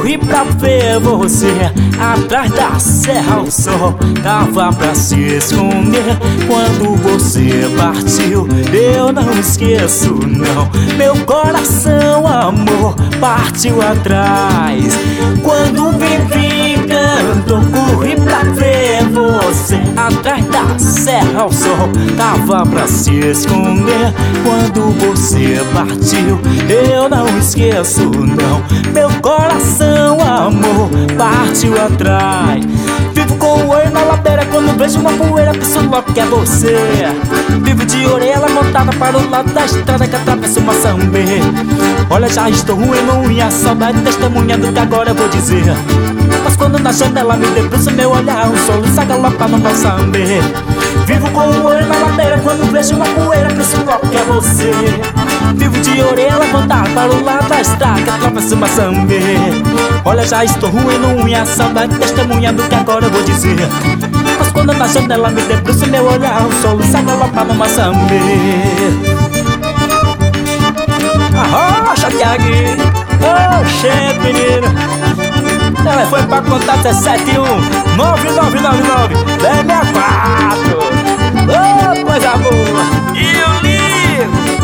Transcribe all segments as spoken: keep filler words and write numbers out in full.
corri pra ver você atrás da serra. O sol tava pra se esconder quando você partiu. Eu não esqueço não, meu coração, amor, partiu atrás. Quando vivi canto, corri pra ver você atrás da serra. O sol tava pra se esconder quando você partiu. Eu não esqueço não, meu coração, amor, partiu atrás. Vivo com o olho na ladeira quando vejo uma poeira, penso logo que é você. Vivo de orelha montada para o lado da estrada que atravessa uma sambê. Olha, já estou ruim e a saudade testemunha do que agora eu vou dizer. Mas quando na janela me debruço, meu olhar um soluço galopa no balsambê. Vivo com o olho na ladeira quando vejo uma poeira, penso logo que é você. Vivo de orelha levantada para o lado da estrada que atravessa uma sambê. Olha, já estou ruim e a saudade testemunha do que agora eu vou dizer. Mas quando na janela me debruço, meu olhar um soluço galopa no maçambê. Arrocha, Thiaguinho, oxente, menino. Telefone pra contato é sete um nove nove nove nove dez sessenta e quatro. Ô, coisa boa! E eu ligo!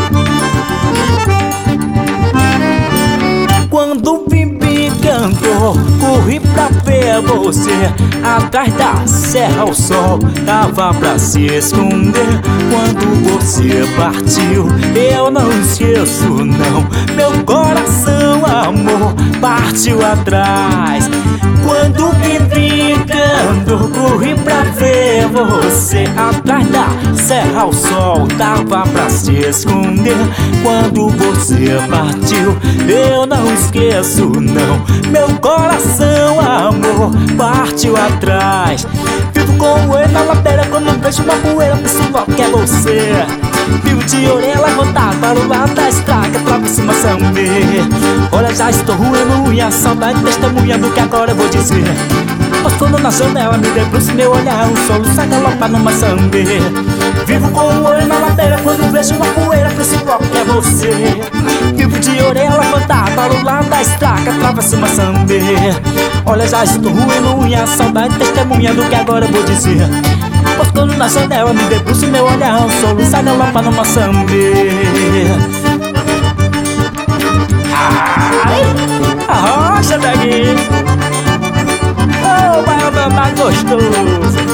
Quando Bibi cantou, corri pra ver você atrás da serra. O sol tava pra se esconder quando você partiu. Eu não esqueço não, meu coração, amor, partiu atrás. Quando Bibi cantou, corri pra ver você atrás da serra. O sol tava pra se esconder quando você partiu. Eu não esqueço não, meu coração, amor, partiu atrás. Vivo com o olho na ladeira quando vejo uma poeira, penso logo que é você. Vivo de orelha levantada para o lado da estrada que atravessa uma sambê. Olha, já estou ruim e a saudade testemunha do que agora eu vou dizer. Mas quando na janela me debruço, meu olhar um soluço galopa numa sambê. Vivo com o olho na ladeira quando vejo uma poeira, penso logo que é você. Vivo de orelha levantada para o lado da estrada que atravessa uma sambê. Olha, já estou ruim e a saudade testemunha do que agora eu vou dizer. Pois quando na janela me debruço, meu olhar um soluço galopa numa sambê. Arrocha, Thiaguinho, oh, vai andar mais gostoso.